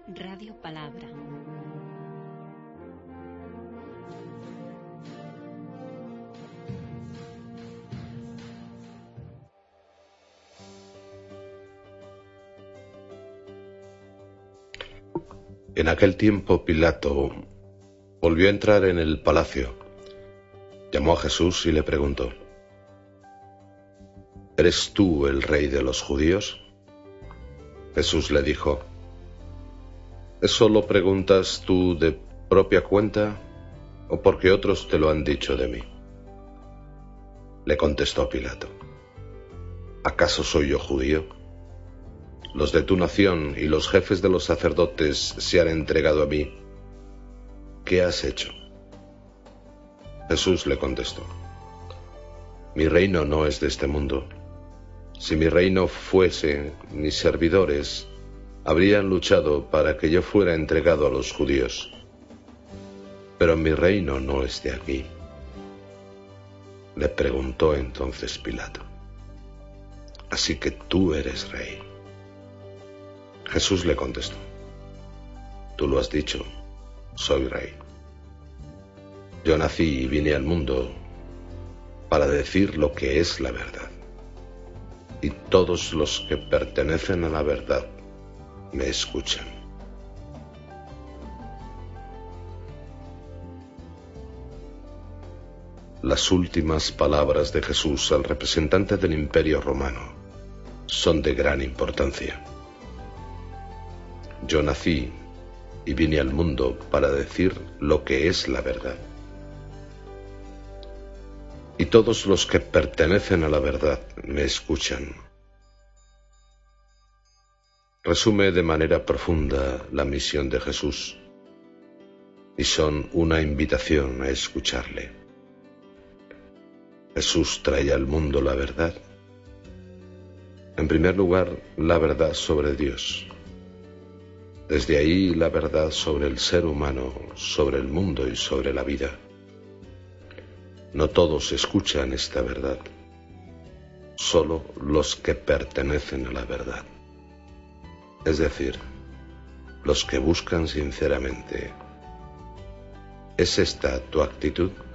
Radio Palabra. En aquel tiempo Pilato volvió a entrar en el palacio, llamó a Jesús y le preguntó: ¿Eres tú el rey de los judíos? Jesús le dijo: ¿Eso lo preguntas tú de propia cuenta o porque otros te lo han dicho de mí? Le contestó Pilato: ¿Acaso soy yo judío? Los de tu nación y los jefes de los sacerdotes se han entregado a mí. ¿Qué has hecho? Jesús le contestó: Mi reino no es de este mundo. Si mi reino fuese, mis servidores habrían luchado para que yo fuera entregado a los judíos. Pero mi reino no es de aquí. Le preguntó entonces Pilato: ¿Así que tú eres rey? Jesús le contestó: Tú lo has dicho, soy rey. Yo nací y vine al mundo para decir lo que es la verdad. Y todos los que pertenecen a la verdad me escuchan. Las últimas palabras de Jesús al representante del Imperio Romano son de gran importancia. Yo nací y vine al mundo para decir lo que es la verdad. Y todos los que pertenecen a la verdad me escuchan. Resume de manera profunda la misión de Jesús y son una invitación a escucharle. Jesús trae al mundo la verdad. En primer lugar, la verdad sobre Dios. Desde ahí la verdad sobre el ser humano, sobre el mundo y sobre la vida. No todos escuchan esta verdad, solo los que pertenecen a la verdad. Es decir, los que buscan sinceramente. ¿Es esta tu actitud?